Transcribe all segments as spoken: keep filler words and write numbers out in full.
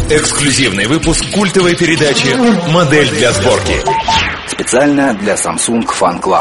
Эксклюзивный выпуск культовой передачи «Модель для сборки». Специально для Samsung Fan Club.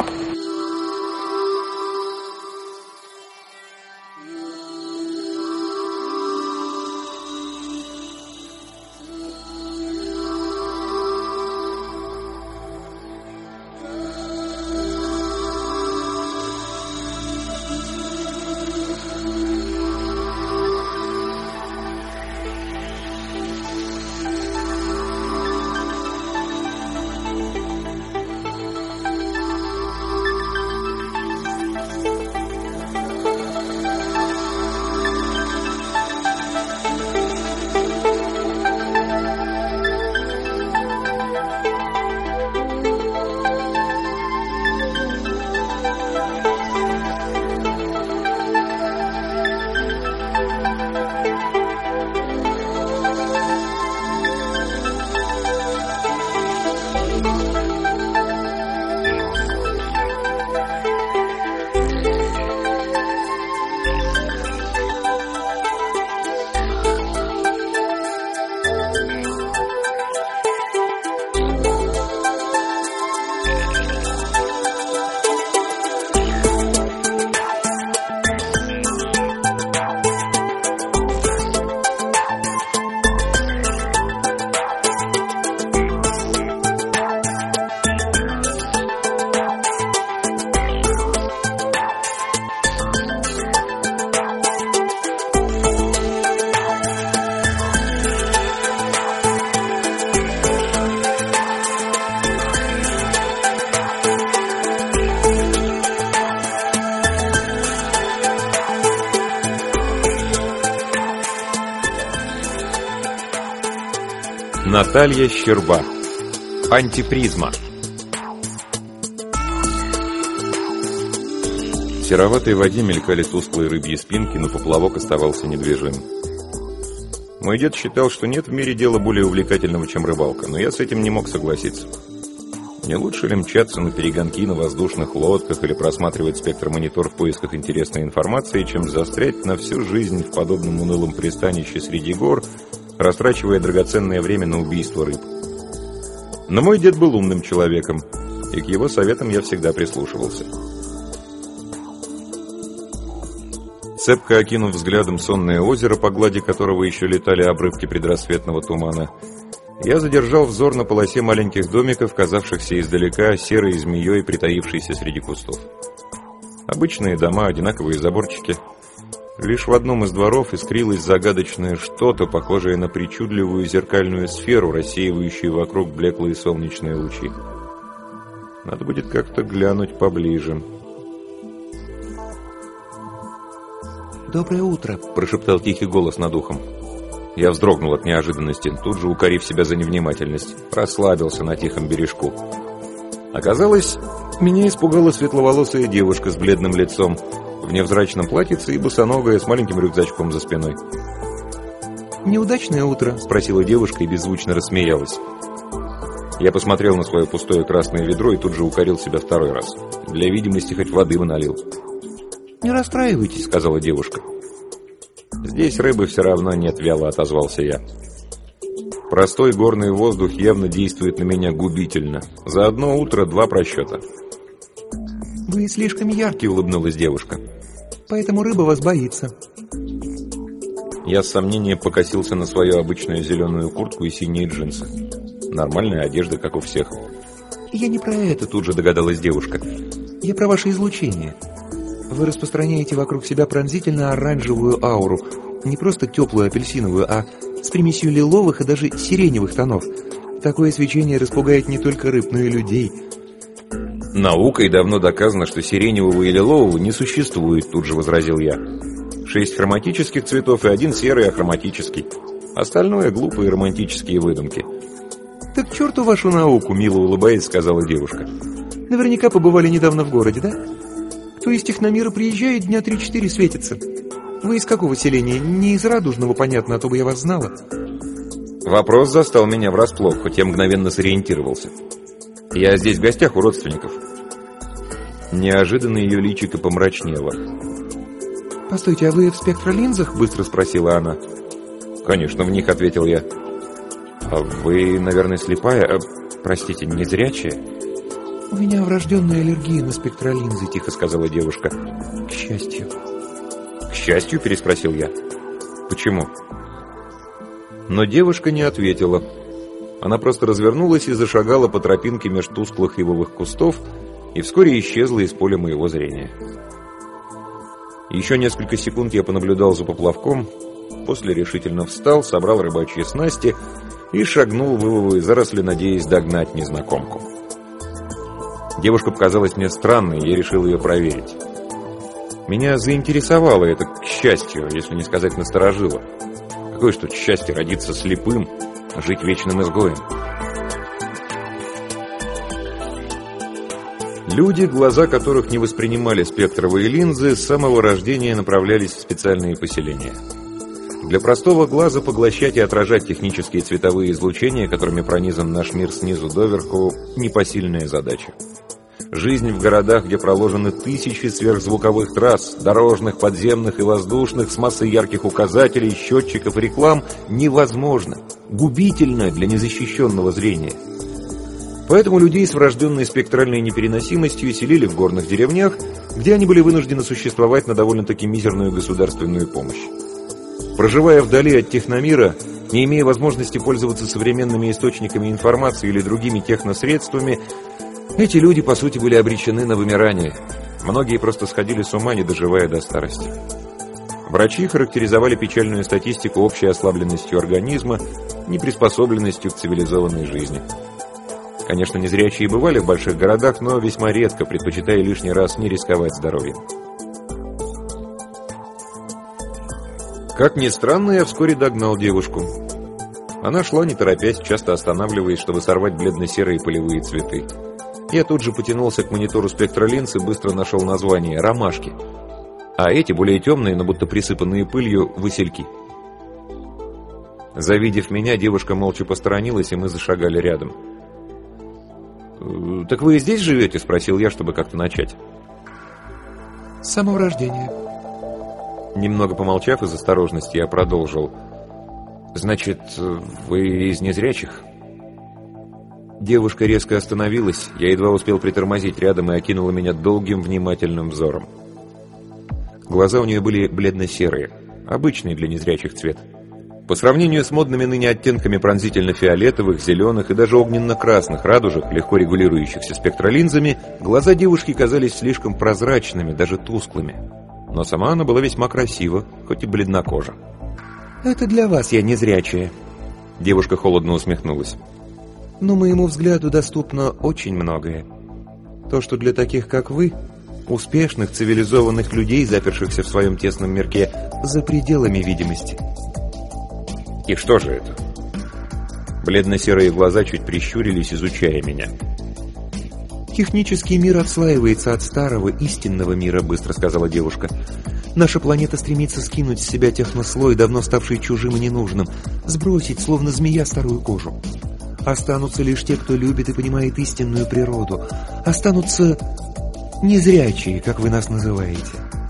Наталья Щерба. Антипризма. В сероватой воде мелькали тусклые рыбьи спинки, но поплавок оставался недвижим. Мой дед считал, что нет в мире дела более увлекательного, чем рыбалка, но я с этим не мог согласиться. Не лучше ли мчаться на перегонки на воздушных лодках или просматривать спектромонитор в поисках интересной информации, чем застрять на всю жизнь в подобном унылом пристанище среди гор, растрачивая драгоценное время на убийство рыб. Но мой дед был умным человеком, и к его советам я всегда прислушивался. Цепко окинув взглядом сонное озеро, по глади которого еще летали обрывки предрассветного тумана, я задержал взор на полосе маленьких домиков, казавшихся издалека серой змеей, притаившейся среди кустов. Обычные дома, одинаковые заборчики. Лишь в одном из дворов искрилось загадочное что-то, похожее на причудливую зеркальную сферу, рассеивающую вокруг блеклые солнечные лучи. Надо будет как-то глянуть поближе. «Доброе утро», — прошептал тихий голос над ухом. Я вздрогнул от неожиданности, тут же укорив себя за невнимательность. Расслабился на тихом бережку. Оказалось, меня испугала светловолосая девушка с бледным лицом, в невзрачном платьице и босоногая, с маленьким рюкзачком за спиной. «Неудачное утро?» — спросила девушка и беззвучно рассмеялась. Я посмотрел на свое пустое красное ведро и тут же укорил себя второй раз. Для видимости хоть воды бы налил. «Не расстраивайтесь», — сказала девушка. «Здесь рыбы все равно нет», — вяло отозвался я. Простой горный воздух явно действует на меня губительно. За одно утро два просчета. «Вы слишком яркий», — улыбнулась девушка. «Поэтому рыба вас боится». Я с сомнением покосился на свою обычную зеленую куртку и синие джинсы. Нормальная одежда, как у всех. «Я не про это», — тут же догадалась девушка. «Я про ваше излучение. Вы распространяете вокруг себя пронзительно оранжевую ауру. Не просто теплую апельсиновую, а с примесью лиловых и даже сиреневых тонов. Такое свечение распугает не только рыб, но и людей». «Наукой давно доказано, что сиреневого и лилового не существует», — тут же возразил я. «Шесть хроматических цветов и один серый ахроматический. Остальное — глупые романтические выдумки». «Так к черту вашу науку», — мило улыбаясь, сказала девушка. «Наверняка побывали недавно в городе, да? Кто из техномира приезжает, дня три-четыре светится. Вы из какого селения? Не из Радужного, понятно, а то бы я вас знала». Вопрос застал меня врасплох, хоть я мгновенно сориентировался. «Я здесь в гостях у родственников». Неожиданно ее личико помрачнело. «Постойте, а вы в спектролинзах?» — быстро спросила она. «Конечно, в них», — ответил я. А вы, наверное, слепая, а, простите, незрячая? «У меня врожденная аллергия на спектролинзы», — тихо сказала девушка. «К счастью». «К счастью?» — переспросил я. «Почему?» Но девушка не ответила. Она просто развернулась и зашагала по тропинке меж тусклых ивовых кустов и вскоре исчезла из поля моего зрения. Еще несколько секунд я понаблюдал за поплавком, после решительно встал, собрал рыбачьи снасти и шагнул в ивовые заросли, надеясь догнать незнакомку. Девушка показалась мне странной, и я решил ее проверить. Меня заинтересовало это, к счастью, если не сказать насторожило. Какое ж тут счастье родиться слепым, а жить вечным изгоем. Люди, глаза которых не воспринимали спектровые линзы, с самого рождения направлялись в специальные поселения. Для простого глаза поглощать и отражать технические цветовые излучения, которыми пронизан наш мир снизу доверху, непосильная задача. Жизнь в городах, где проложены тысячи сверхзвуковых трасс, дорожных, подземных и воздушных, с массой ярких указателей, счетчиков и реклам, невозможна, губительна для незащищенного зрения. Поэтому людей с врожденной спектральной непереносимостью селили в горных деревнях, где они были вынуждены существовать на довольно-таки мизерную государственную помощь. Проживая вдали от техномира, не имея возможности пользоваться современными источниками информации или другими техносредствами, эти люди, по сути, были обречены на вымирание. Многие просто сходили с ума, не доживая до старости. Врачи характеризовали печальную статистику общей ослабленностью организма, неприспособленностью к цивилизованной жизни. Конечно, незрячие бывали в больших городах, но весьма редко, предпочитая лишний раз не рисковать здоровьем. Как ни странно, я вскоре догнал девушку. Она шла, не торопясь, часто останавливаясь, чтобы сорвать бледно-серые полевые цветы. Я тут же потянулся к монитору спектролинз и быстро нашел название «ромашки». А эти, более темные, но будто присыпанные пылью, васильки. Завидев меня, девушка молча посторонилась, и мы зашагали рядом. «Так вы и здесь живете?» — спросил я, чтобы как-то начать. «С самого рождения». Немного помолчав из осторожности, я продолжил. «Значит, вы из незрячих?» Девушка резко остановилась, я едва успел притормозить рядом и окинула меня долгим внимательным взором. Глаза у нее были бледно-серые, обычный для незрячих цвет. По сравнению с модными ныне оттенками пронзительно-фиолетовых, зеленых и даже огненно-красных радужек, легко регулирующихся спектролинзами, глаза девушки казались слишком прозрачными, даже тусклыми. Но сама она была весьма красива, хоть и бледнокожа. «Это для вас я незрячая». Девушка холодно усмехнулась. «Но моему взгляду доступно очень многое. То, что для таких, как вы, успешных, цивилизованных людей, запершихся в своем тесном мирке, за пределами видимости». «И что же это?» Бледно-серые глаза чуть прищурились, изучая меня. «Технический мир отслаивается от старого, истинного мира», — быстро сказала девушка. «Наша планета стремится скинуть с себя технослой, давно ставший чужим и ненужным, сбросить, словно змея, старую кожу. Останутся лишь те, кто любит и понимает истинную природу. Останутся незрячие, как вы нас называете».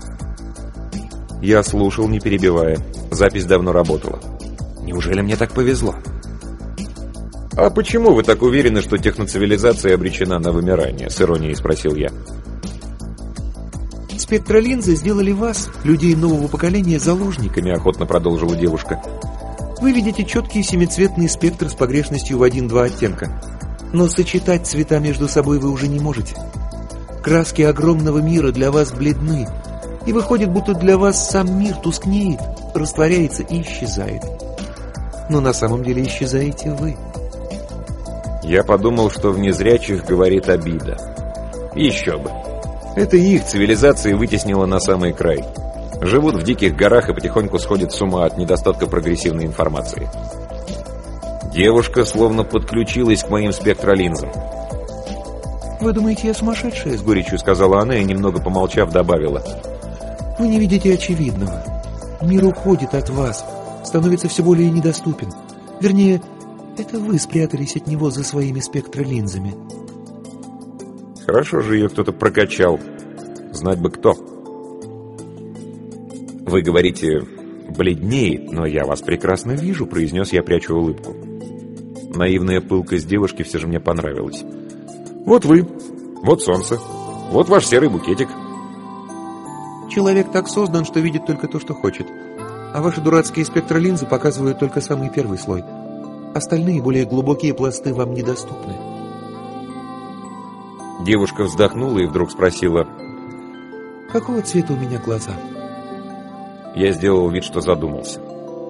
Я слушал, не перебивая. Запись давно работала. Неужели мне так повезло? «А почему вы так уверены, что техноцивилизация обречена на вымирание?» — с иронией спросил я. «Спектролинзы сделали вас, людей нового поколения, заложниками», — охотно продолжила девушка. «Вы видите четкий семицветный спектр с погрешностью в один-два оттенка. Но сочетать цвета между собой вы уже не можете. Краски огромного мира для вас бледны, и выходит, будто для вас сам мир тускнеет, растворяется и исчезает. Но на самом деле исчезаете вы». Я подумал, что в незрячих говорит обида. Еще бы. Это их цивилизация вытеснила на самый край. Живут в диких горах и потихоньку сходят с ума от недостатка прогрессивной информации. Девушка словно подключилась к моим спектролинзам. «Вы думаете, я сумасшедшая?» — с горечью сказала она и, немного помолчав, добавила. «Вы не видите очевидного. Мир уходит от вас, становится все более недоступен. Вернее, это вы спрятались от него за своими спектролинзами». Хорошо же ее кто-то прокачал. Знать бы кто. «Вы говорите, бледнеет, но я вас прекрасно вижу», — произнес я, пряча улыбку. Наивная пылкость девушки все же мне понравилась. «Вот вы, вот солнце, вот ваш серый букетик». Человек так создан, что видит только то, что хочет. А ваши дурацкие спектролинзы показывают только самый первый слой. Остальные, более глубокие пласты вам недоступны. Девушка вздохнула и вдруг спросила: «Какого цвета у меня глаза?» Я сделал вид, что задумался.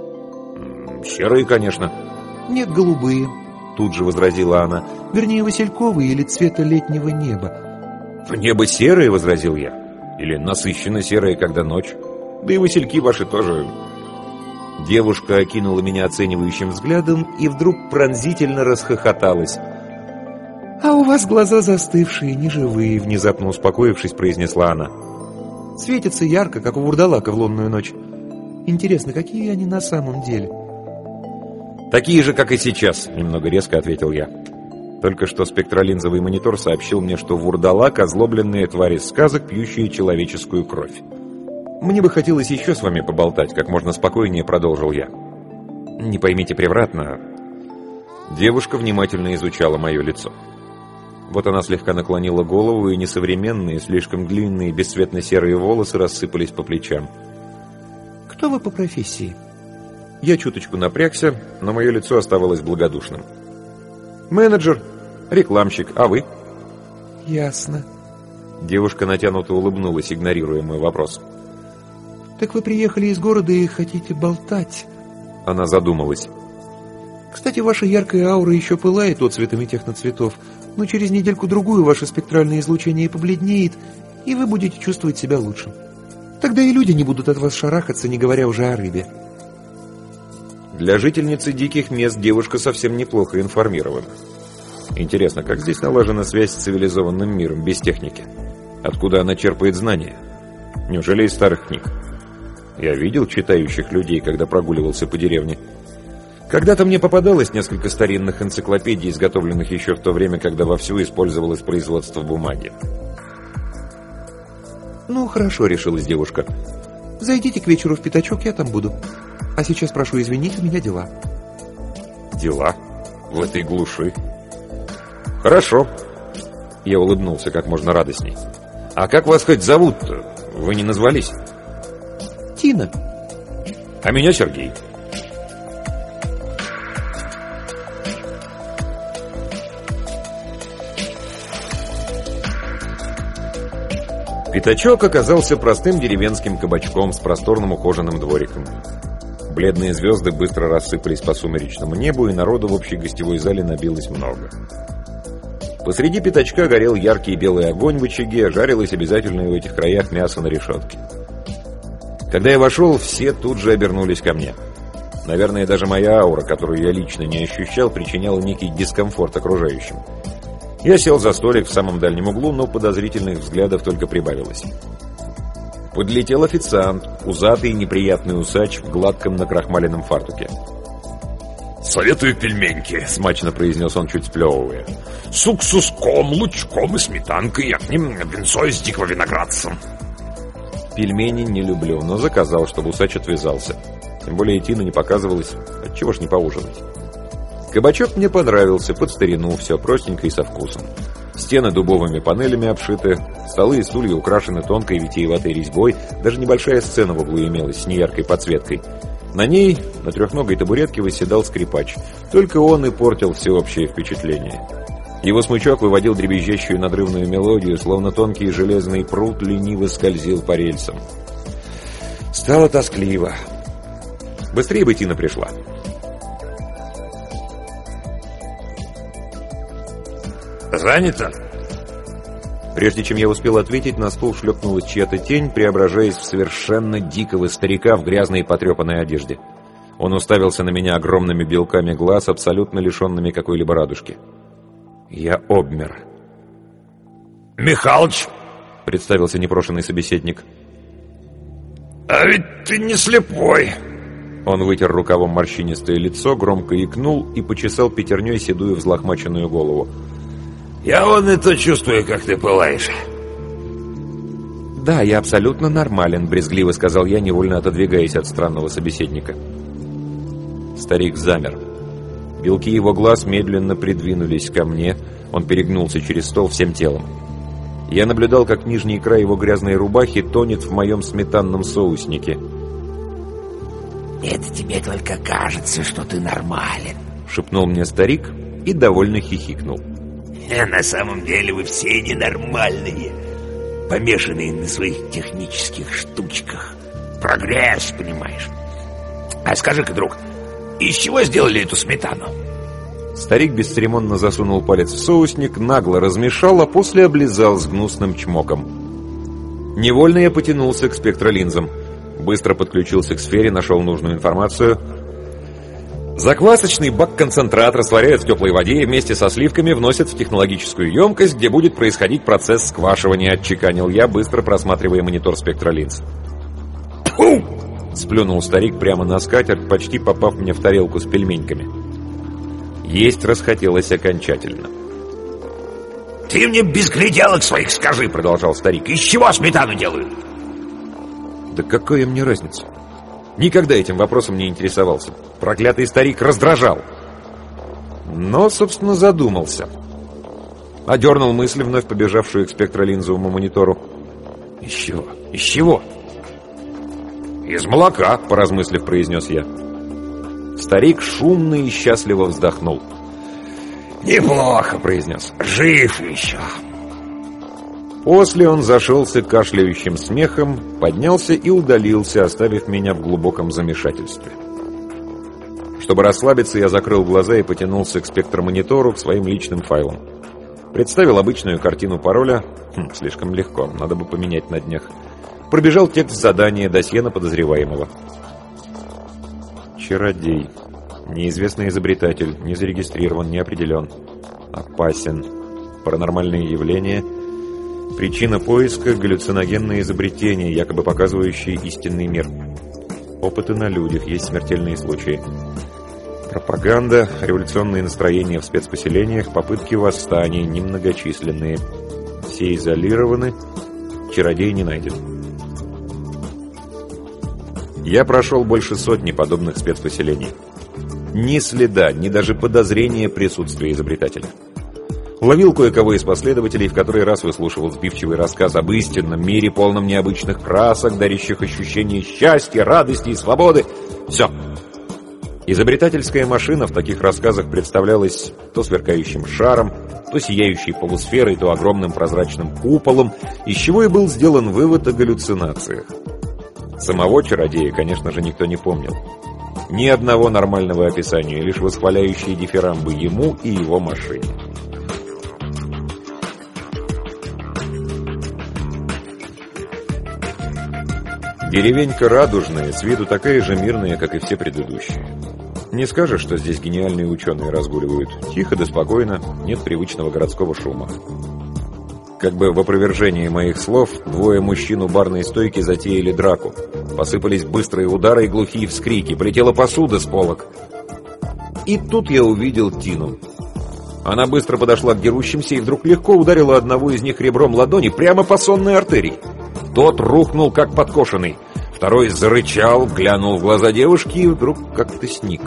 «Серые, конечно». «Нет, голубые», — тут же возразила она. «Вернее, васильковые или цвета летнего неба». «Небо серое», — возразил я. «Или насыщенно серое, когда ночь. Да и васильки ваши тоже». Девушка окинула меня оценивающим взглядом и вдруг пронзительно расхохоталась. «А у вас глаза застывшие, неживые», — внезапно успокоившись, произнесла она. «Светятся ярко, как у вурдалака в лунную ночь. Интересно, какие они на самом деле?» «Такие же, как и сейчас», — немного резко ответил я. Только что спектролинзовый монитор сообщил мне, что вурдалак — озлобленные твари сказок, пьющие человеческую кровь. «Мне бы хотелось еще с вами поболтать», — как можно спокойнее продолжил я. «Не поймите превратно». Девушка внимательно изучала мое лицо. Вот она слегка наклонила голову, и несовременные, слишком длинные, бесцветно-серые волосы рассыпались по плечам. «Кто вы по профессии?» Я чуточку напрягся, но мое лицо оставалось благодушным. «Менеджер, рекламщик, а вы?» «Ясно». Девушка натянуто улыбнулась, игнорируя мой вопрос. «Так вы приехали из города и хотите болтать?» Она задумалась. «Кстати, ваша яркая аура еще пылает отцветами техноцветов, но через недельку-другую ваше спектральное излучение побледнеет, и вы будете чувствовать себя лучше. Тогда и люди не будут от вас шарахаться, не говоря уже о рыбе». Для жительницы диких мест девушка совсем неплохо информирована. Интересно, как здесь налажена связь с цивилизованным миром без техники? Откуда она черпает знания? Неужели из старых книг? Я видел читающих людей, когда прогуливался по деревне. Когда-то мне попадалось несколько старинных энциклопедий, изготовленных еще в то время, когда вовсю использовалось производство бумаги. «Ну, хорошо», — решилась девушка. «Зайдите к вечеру в пятачок, я там буду. А сейчас прошу извинить, у меня дела». «Дела? В этой глуши?» «Хорошо». Я улыбнулся как можно радостней. «А как вас хоть зовут-то? Вы не назвались?» «Тина». «А меня Сергей». Пятачок оказался простым деревенским кабачком с просторным ухоженным двориком. Бледные звезды быстро рассыпались по сумеречному небу, и народу в общей гостевой зале набилось много. Посреди пятачка горел яркий белый огонь в очаге, жарилось обязательное в этих краях мясо на решетке. Когда я вошел, все тут же обернулись ко мне. Наверное, даже моя аура, которую я лично не ощущал, причиняла некий дискомфорт окружающим. Я сел за столик в самом дальнем углу, но подозрительных взглядов только прибавилось. Подлетел официант, пузатый неприятный усач в гладком накрахмаленном фартуке. «Советую пельменьки», — смачно произнес он, чуть сплевывая. «С уксуском, лучком и сметанкой, а к ним венцо из дикого виноградца». Пельмени не люблю, но заказал, чтобы усач отвязался. Тем более Тина не показывалась, отчего ж не поужинать. Кабачок мне понравился, под старину, все простенько и со вкусом. Стены дубовыми панелями обшиты, столы и стулья украшены тонкой витиеватой резьбой, даже небольшая сцена в углу имелась с неяркой подсветкой. На ней, на трехногой табуретке, восседал скрипач. Только он и портил всеобщее впечатление. Его смычок выводил дребезжащую надрывную мелодию, словно тонкий железный прут лениво скользил по рельсам. Стало тоскливо. Быстрее бы Тина пришла. «Занято?» Прежде чем я успел ответить, на стол шлепнулась чья-то тень, преображаясь в совершенно дикого старика в грязной и потрепанной одежде. Он уставился на меня огромными белками глаз, абсолютно лишенными какой-либо радужки. Я обмер. «Михалыч!» — представился непрошенный собеседник. «А ведь ты не слепой!» Он вытер рукавом морщинистое лицо, громко икнул и почесал пятерней седую взлохмаченную голову. «Я вон это чувствую, как ты пылаешь». «Да, я абсолютно нормален», — брезгливо сказал я, невольно отодвигаясь от странного собеседника. Старик замер. Белки его глаз медленно придвинулись ко мне. Он перегнулся через стол всем телом. Я наблюдал, как нижний край его грязной рубахи тонет в моем сметанном соуснике. «Это тебе только кажется, что ты нормален», — шепнул мне старик и довольно хихикнул. «А на самом деле вы все ненормальные, помешанные на своих технических штучках. Прогресс, понимаешь. А скажи-ка, друг, из чего сделали эту сметану?» Старик бесцеремонно засунул палец в соусник, нагло размешал, а после облизал с гнусным чмоком. Невольно я потянулся к спектролинзам. Быстро подключился к сфере, нашел нужную информацию. Заквасочный бак-концентрат растворяют в теплой воде и вместе со сливками вносят в технологическую емкость, где будет происходить процесс сквашивания, отчеканил я, быстро просматривая монитор спектролинз. «Тьфу!» — сплюнул старик прямо на скатерть, почти попав мне в тарелку с пельменьками. Есть расхотелось окончательно. «Ты мне без гляделок своих скажи», — продолжал старик, — «из чего сметану делают?» «Да какая мне разница? Никогда этим вопросом не интересовался. Проклятый старик раздражал». Но, собственно, задумался. Одернул мысль, вновь побежавшую к спектролинзовому монитору. «Из чего? Из чего?» «Из молока», — поразмыслив, произнес я. Старик шумно и счастливо вздохнул. «Неплохо», — произнес. «Жив еще». После он зашелся кашляющим смехом, поднялся и удалился, оставив меня в глубоком замешательстве. Чтобы расслабиться, я закрыл глаза и потянулся к спектромонитору, к своим личным файлам. Представил обычную картину пароля. Хм, слишком легко, надо бы поменять на днях. Пробежал текст задания, досье на подозреваемого. Чародей. Неизвестный изобретатель. Не зарегистрирован, не определен. Опасен. Паранормальные явления. Причина поиска — галлюциногенные изобретения, якобы показывающие истинный мир. Опыты на людях. Есть смертельные случаи. Пропаганда. Революционные настроения в спецпоселениях. Попытки восстаний. Немногочисленные. Все изолированы. Чародей не найден. Я прошел больше сотни подобных спецпоселений. Ни следа, ни даже подозрения присутствия изобретателя. Ловил кое-кого из последователей, в который раз выслушивал сбивчивый рассказ об истинном мире, полном необычных красок, дарящих ощущение счастья, радости и свободы. Все. Изобретательская машина в таких рассказах представлялась то сверкающим шаром, то сияющей полусферой, то огромным прозрачным куполом, из чего и был сделан вывод о галлюцинациях. Самого чародея, конечно же, никто не помнил. Ни одного нормального описания, лишь восхваляющие дифирамбы ему и его машине. Деревенька Радужная, с виду такая же мирная, как и все предыдущие. Не скажешь, что здесь гениальные ученые разгуливают. Тихо да спокойно, нет привычного городского шума. Как бы в опровержении моих слов, двое мужчин у барной стойки затеяли драку. Посыпались быстрые удары и глухие вскрики. Полетела посуда с полок. И тут я увидел Тину. Она быстро подошла к дерущимся и вдруг легко ударила одного из них ребром ладони прямо по сонной артерии. Тот рухнул, как подкошенный. Второй зарычал, глянул в глаза девушки и вдруг как-то сник.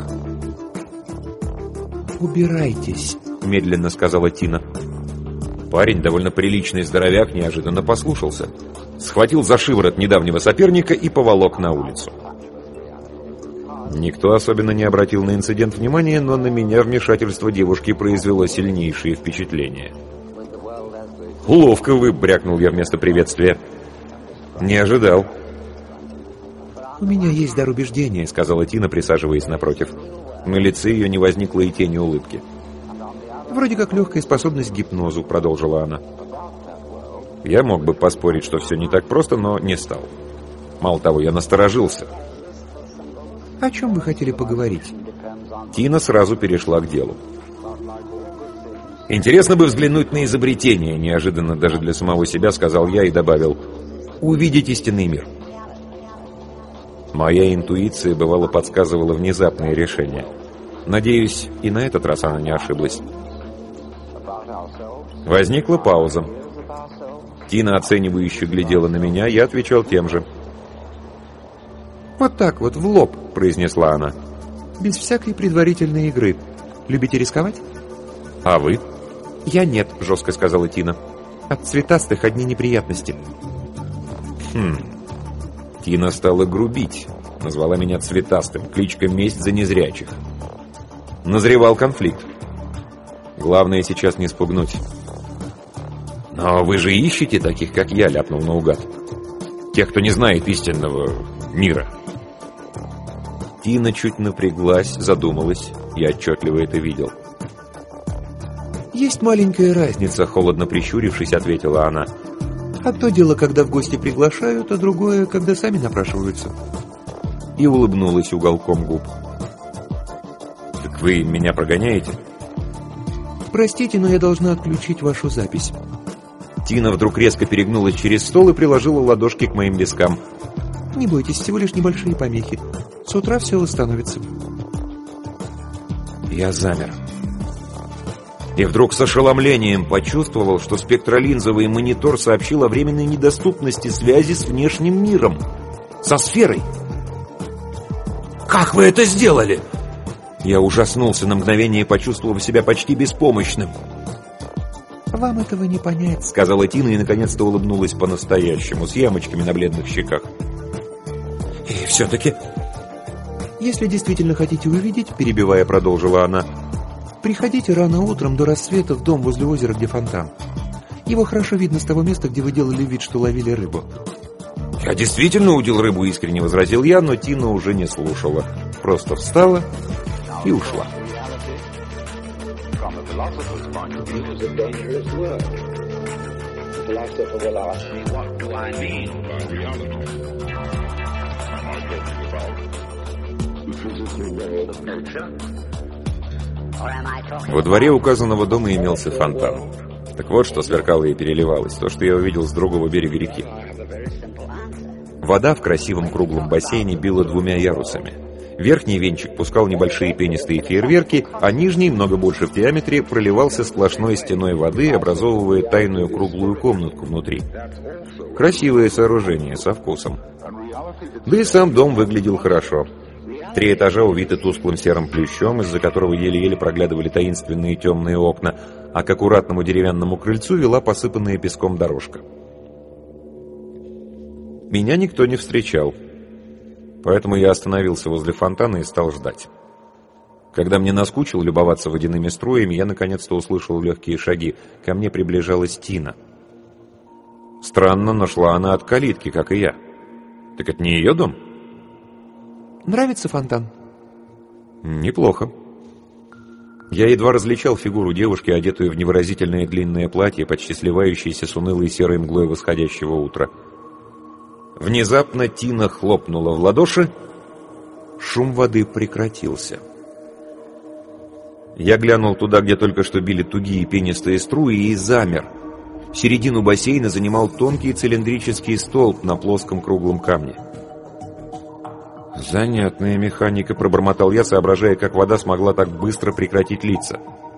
«Убирайтесь», — медленно сказала Тина. Парень, довольно приличный здоровяк, неожиданно послушался. Схватил за шиворот недавнего соперника и поволок на улицу. Никто особенно не обратил на инцидент внимания, но на меня вмешательство девушки произвело сильнейшее впечатление. «Ловко вы», — брякнул я вместо приветствия. «Не ожидал». «У меня есть дар убеждения», — сказала Тина, присаживаясь напротив. На лице ее не возникло и тени улыбки. «Вроде как легкая способность к гипнозу», — продолжила она. Я мог бы поспорить, что все не так просто, но не стал. Мало того, я насторожился. «О чем вы хотели поговорить?» Тина сразу перешла к делу. «Интересно бы взглянуть на изобретение», — неожиданно даже для самого себя сказал я и добавил: «увидеть истинный мир». Моя интуиция, бывало, подсказывала внезапные решения. Надеюсь, и на этот раз она не ошиблась. Возникла пауза. Тина оценивающе глядела на меня, я отвечал тем же. «Вот так вот, в лоб», — произнесла она. «без всякой предварительной игры. Любите рисковать? А вы? Я нет, жестко сказала Тина. От цветастых одни неприятности. Хм. Тина стала грубить. Назвала меня цветастым. Кличка «Месть за незрячих». Назревал конфликт. Главное сейчас не спугнуть. «Но вы же ищете таких, как я», — ляпнул наугад. «Тех, кто не знает истинного мира». Тина чуть напряглась, задумалась. Я отчетливо это видел. «Есть маленькая разница», — холодно прищурившись, ответила она. «Одно дело, когда в гости приглашают, а другое, когда сами напрашиваются». И улыбнулась уголком губ. «Так вы меня прогоняете?» «Простите, но я должна отключить вашу запись». Тина вдруг резко перегнулась через стол и приложила ладошки к моим вискам. «Не бойтесь, всего лишь небольшие помехи. С утра все восстановится». Я замер. И вдруг с ошеломлением почувствовал, что спектролинзовый монитор сообщил о временной недоступности связи с внешним миром. Со сферой. «Как вы это сделали?» Я ужаснулся на мгновение, почувствовав себя почти беспомощным. «Вам этого не понять», — сказала Тина и наконец-то улыбнулась по-настоящему, с ямочками на бледных щеках. «И все-таки...» «Если действительно хотите увидеть», — перебивая, продолжила она, «приходите рано утром до рассвета в дом возле озера, где фонтан. Его хорошо видно с того места, где вы делали вид, что ловили рыбу». «Я действительно удил рыбу», — искренне возразил я, но Тина уже не слушала. Просто встала и ушла. Во дворе указанного дома имелся фонтан. Так вот, что сверкало и переливалось, то, что я увидел с другого берега реки. Вода в красивом круглом бассейне била двумя ярусами. Верхний венчик пускал небольшие пенистые фейерверки, а нижний, много больше в диаметре, проливался сплошной стеной воды, образовывая тайную круглую комнатку внутри. Красивое сооружение, со вкусом. Да и сам дом выглядел хорошо. Три этажа увиты тусклым серым плющом, из-за которого еле-еле проглядывали таинственные темные окна, а к аккуратному деревянному крыльцу вела посыпанная песком дорожка. Меня никто не встречал, поэтому я остановился возле фонтана и стал ждать. Когда мне наскучило любоваться водяными струями, я наконец-то услышал легкие шаги. Ко мне приближалась Тина. Странно, но шла она от калитки, как и я. Так это не ее дом? «Нравится фонтан?» «Неплохо». Я едва различал фигуру девушки, одетую в невыразительное длинное платье, почти сливающееся с унылой серой мглой восходящего утра. Внезапно Тина хлопнула в ладоши. Шум воды прекратился. Я глянул туда, где только что били тугие пенистые струи, и замер. Середину бассейна занимал тонкий цилиндрический столб на плоском круглом камне. «Занятная механика», — пробормотал я, соображая, как вода смогла так быстро прекратить литься.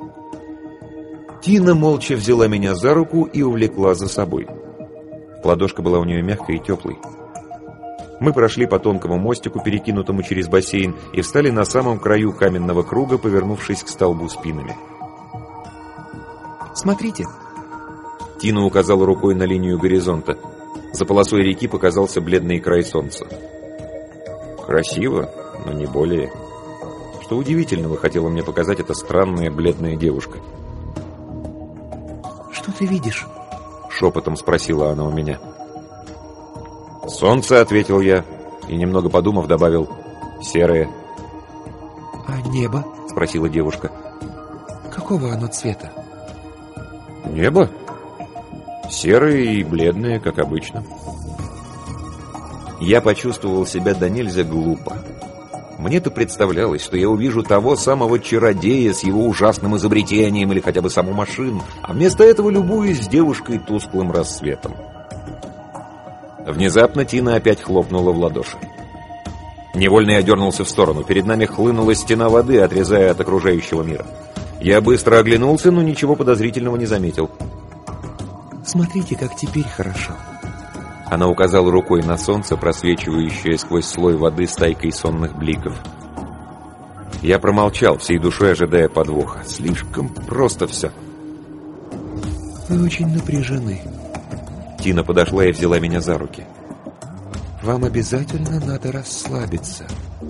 Тина молча взяла меня за руку и увлекла за собой. Ладошка была у нее мягкой и теплой. Мы прошли по тонкому мостику, перекинутому через бассейн, и встали на самом краю каменного круга, повернувшись к столбу спинами. «Смотрите!» Тина указала рукой на линию горизонта. За полосой реки показался бледный край солнца. Красиво, но не более. Что удивительного хотела мне показать эта странная бледная девушка. «Что ты видишь?» — шепотом спросила она у меня. «Солнце», — ответил я, и, немного подумав, добавил: «серое». «А небо?» — спросила девушка. «Какого оно цвета?» «Небо? Серое и бледное, как обычно». Я почувствовал себя до нельзя глупо. Мне-то представлялось, что я увижу того самого чародея с его ужасным изобретением или хотя бы саму машину, а вместо этого любуюсь с девушкой тусклым рассветом. Внезапно Тина опять хлопнула в ладоши. Невольно я дернулся в сторону. Перед нами хлынула стена воды, отрезая от окружающего мира. Я быстро оглянулся, но ничего подозрительного не заметил. «Смотрите, как теперь хорошо». Она указала рукой на солнце, просвечивающее сквозь слой воды стайкой сонных бликов. Я промолчал, всей душой ожидая подвоха. Слишком просто все. Вы очень напряжены. Тина подошла и взяла меня за руки. Вам обязательно надо расслабиться.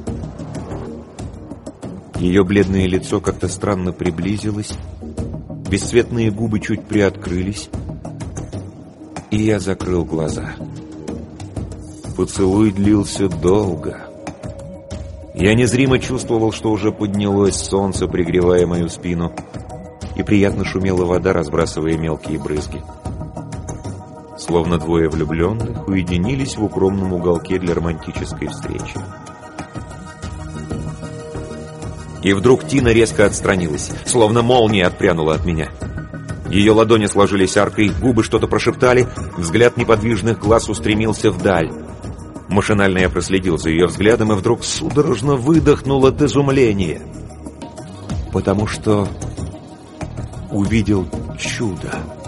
Ее бледное лицо как-то странно приблизилось, бесцветные губы чуть приоткрылись, и я закрыл глаза. Поцелуй длился долго. Я незримо чувствовал, что уже поднялось солнце, пригревая мою спину, и приятно шумела вода, разбрасывая мелкие брызги. Словно двое влюбленных уединились в укромном уголке для романтической встречи. И вдруг Тина резко отстранилась, словно молния отпрянула от меня. Ее ладони сложились аркой, губы что-то прошептали, взгляд неподвижных глаз устремился вдаль. Машинально я проследил за ее взглядом и вдруг судорожно выдохнул от изумления. Потому что увидел чудо.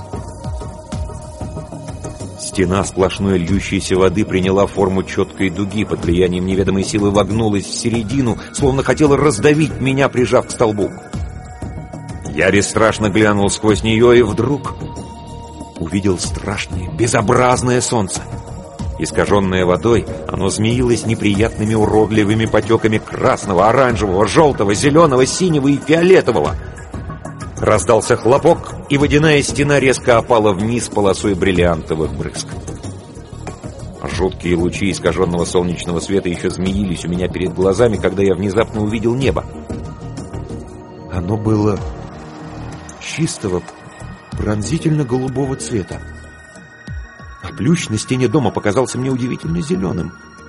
Стена сплошной льющейся воды приняла форму четкой дуги, под влиянием неведомой силы вогнулась в середину, словно хотела раздавить меня, прижав к столбу. Я бесстрашно глянул сквозь нее и вдруг увидел страшное, безобразное солнце. Искаженное водой, оно змеилось неприятными уродливыми потеками красного, оранжевого, желтого, зеленого, синего и фиолетового. Раздался хлопок, и водяная стена резко опала вниз полосой бриллиантовых брызг. Жуткие лучи искаженного солнечного света еще змеились у меня перед глазами, когда я внезапно увидел небо. Оно было чистого, пронзительно-голубого цвета. А плющ на стене дома показался мне удивительно зеленым.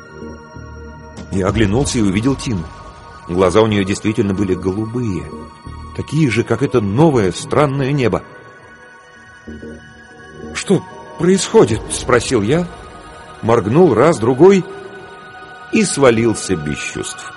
Я оглянулся и увидел Тину. Глаза у нее действительно были голубые, такие же, как это новое странное небо. «Что происходит?» — спросил я, моргнул раз, другой и свалился без чувств.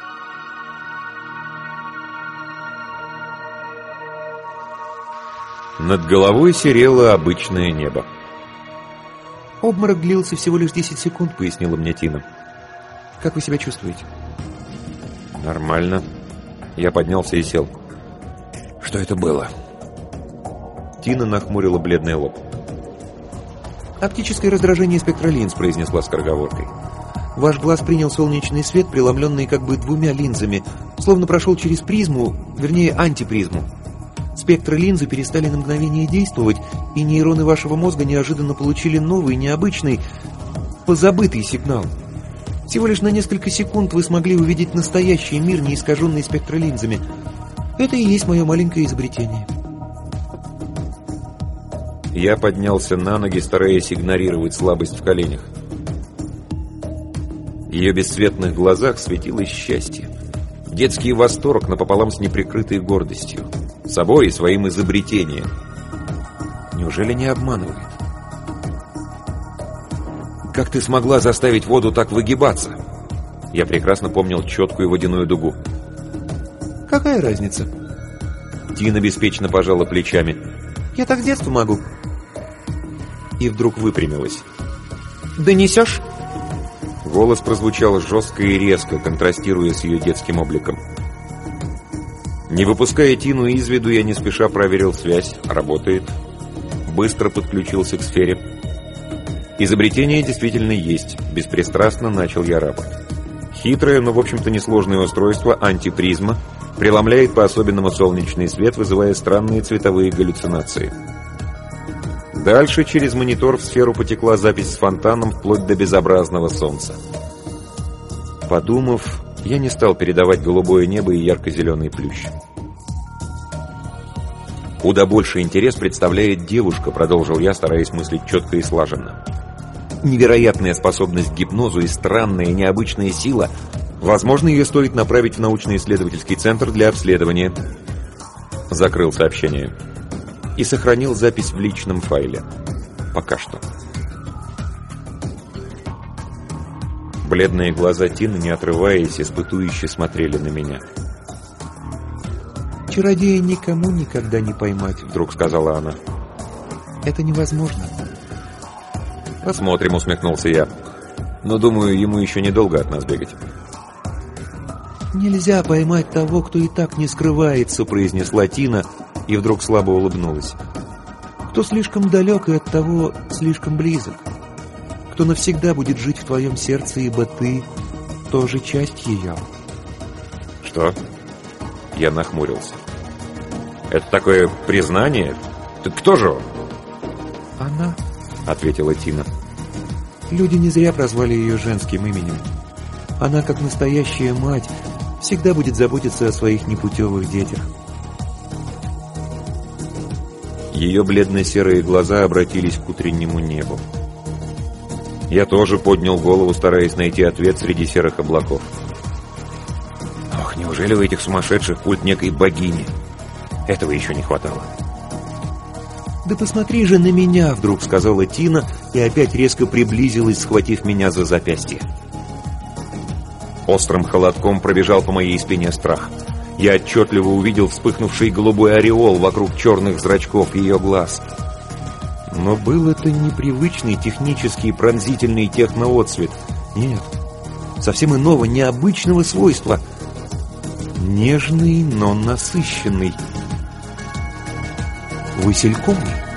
Над головой серело обычное небо. «Обморок длился всего лишь десять секунд», — пояснила мне Тина. «Как вы себя чувствуете?» «Нормально». Я поднялся и сел. «Что это было?» Тина нахмурила бледный лоб. «Оптическое раздражение спектролинз», — произнесла скороговоркой. «Ваш глаз принял солнечный свет, преломленный как бы двумя линзами, словно прошел через призму, вернее, антипризму. Спектры линзы перестали на мгновение действовать, и нейроны вашего мозга неожиданно получили новый, необычный, позабытый сигнал. Всего лишь на несколько секунд вы смогли увидеть настоящий мир, не искаженный спектролинзами. Это и есть мое маленькое изобретение». Я поднялся на ноги, стараясь игнорировать слабость в коленях. В ее бесцветных глазах светилось счастье. Детский восторг напополам с неприкрытой гордостью. Собой и своим изобретением. Неужели не обманывает? «Как ты смогла заставить воду так выгибаться?» Я прекрасно помнил четкую водяную дугу. «Какая разница?» Тина беспечно пожала плечами. «Я так с детства могу». И вдруг выпрямилась. «Донесешь?» Голос прозвучал жестко и резко, контрастируя с ее детским обликом. Не выпуская Тину из виду, я не спеша проверил связь. Работает. Быстро подключился к сфере. Изобретение действительно есть. Беспристрастно начал я рапорт. Хитрое, но в общем-то несложное устройство антипризма преломляет по-особенному солнечный свет, вызывая странные цветовые галлюцинации. Дальше через монитор в сферу потекла запись с фонтаном вплоть до безобразного солнца. Подумав, я не стал передавать голубое небо и ярко-зеленый плющ. «Куда больше интерес представляет девушка», — продолжил я, стараясь мыслить четко и слаженно. «Невероятная способность к гипнозу и странная необычная сила. Возможно, ее стоит направить в научно-исследовательский центр для обследования». Закрыл сообщение. И сохранил запись в личном файле. Пока что. Бледные глаза Тины, не отрываясь, испытующе смотрели на меня. «Чародея никому никогда не поймать», — вдруг сказала она. «Это невозможно». «Посмотрим», — усмехнулся я. «Но, думаю, ему еще недолго от нас бегать». «Нельзя поймать того, кто и так не скрывается», — произнесла Тина и вдруг слабо улыбнулась. «Кто слишком далек и оттого слишком близок. Кто навсегда будет жить в твоем сердце, ибо ты тоже часть ее». «Что?» Я нахмурился. «Это такое признание? Так кто же он?» «Она», — ответила Тина. «Люди не зря прозвали ее женским именем. Она, как настоящая мать, всегда будет заботиться о своих непутевых детях». Ее бледно-серые глаза обратились к утреннему небу. Я тоже поднял голову, стараясь найти ответ среди серых облаков. Ох, неужели у этих сумасшедших культ некой богини? Этого еще не хватало. «Да посмотри же на меня!» — вдруг сказала Тина и опять резко приблизилась, схватив меня за запястье. Острым холодком пробежал по моей спине страх. Я отчетливо увидел вспыхнувший голубой ореол вокруг черных зрачков ее глаз. Но был это непривычный технический пронзительный техноотцвет. Нет, совсем иного, необычного свойства. Нежный, но насыщенный. «Васильковый?»